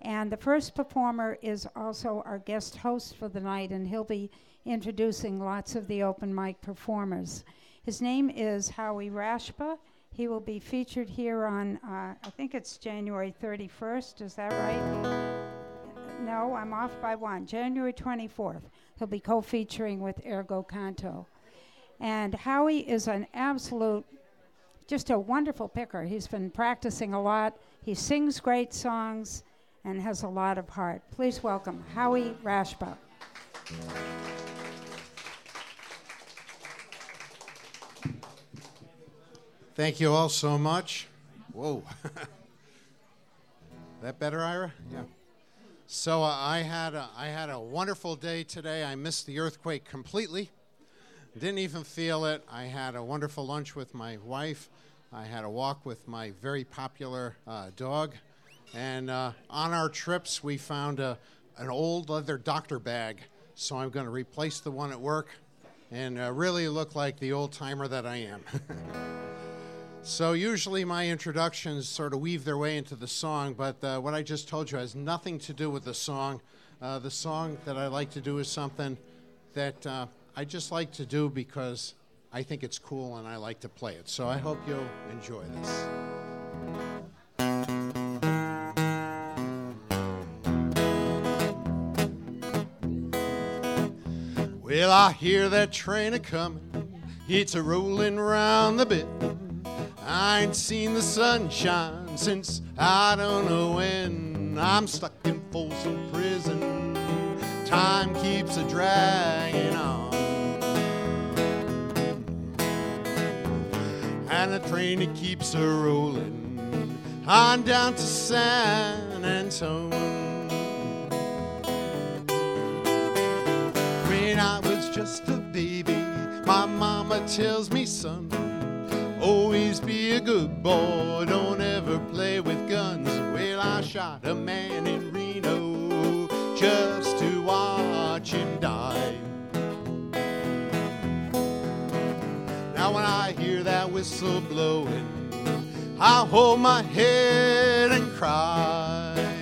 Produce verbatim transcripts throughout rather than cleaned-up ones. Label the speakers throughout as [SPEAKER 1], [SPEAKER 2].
[SPEAKER 1] And the first performer is also our guest host for the night, and he'll be introducing lots of the open mic performers. His name is Howie Rashba. He will be featured here on, uh, I think it's January thirty-first, is that right? No, I'm off by one, January twenty-fourth. He'll be co-featuring with Ergo Canto. And Howie is an absolute, just a wonderful picker. He's been practicing a lot. He sings great songs and has a lot of heart. Please welcome Howie Rashba.
[SPEAKER 2] Thank you all so much. Whoa. That better, Ira? Yeah. So uh, I had a, I had a wonderful day today. I missed the earthquake completely. Didn't even feel it. I had a wonderful lunch with my wife. I had a walk with my very popular uh, dog. And uh, on our trips, we found a, an old leather doctor bag. So I'm going to replace the one at work and uh, really look like the old timer that I am. So usually my introductions sort of weave their way into the song, but uh, what I just told you has nothing to do with the song. Uh, the song that I like to do is something that uh, I just like to do because I think it's cool and I like to play it. So I hope you'll enjoy this. Well, I hear that train a-comin', it's a-rollin' round the bend. I ain't seen the sunshine since I don't know when. I'm stuck in Folsom Prison, time keeps a-dragging on. And the train, it keeps a-rollin' on down to San Antone. When I was just a baby, my mama tells me, son, always be a good boy, don't ever play with guns. Well, I shot a man in Reno just to watch him die. Now when I hear that whistle blowing, I hold my head and cry.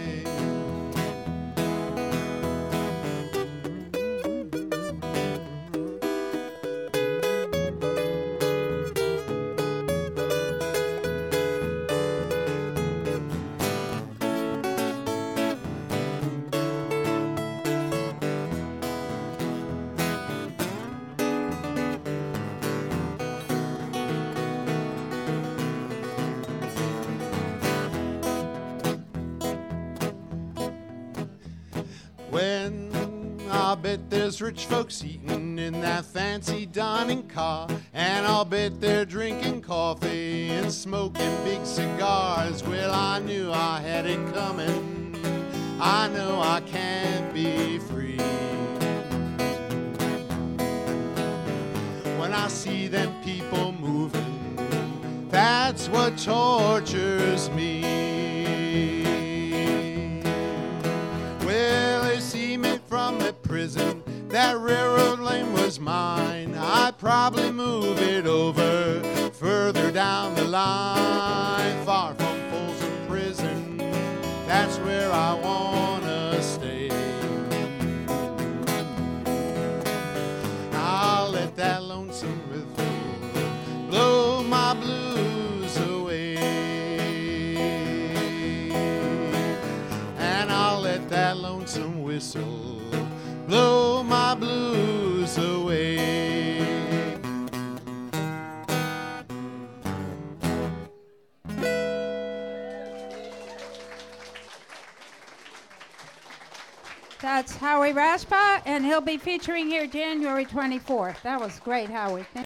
[SPEAKER 2] When I'll bet there's rich folks eating in that fancy dining car, and I'll bet they're drinking coffee and smoking big cigars. Well, I knew I had it coming. I know I can't be free. When I see them people moving, that's what tortures me. Well, they see me from the prison, that railroad lane was mine. I'd probably move it over further down the line, far from Folsom Prison, that's where I wanna stay. I'll let that lonesome river blow my blues away, and I'll let that lonesome whistle blow my blues away.
[SPEAKER 1] That's Howie Raspa, and he'll be featuring here January twenty-fourth. That was great, Howie.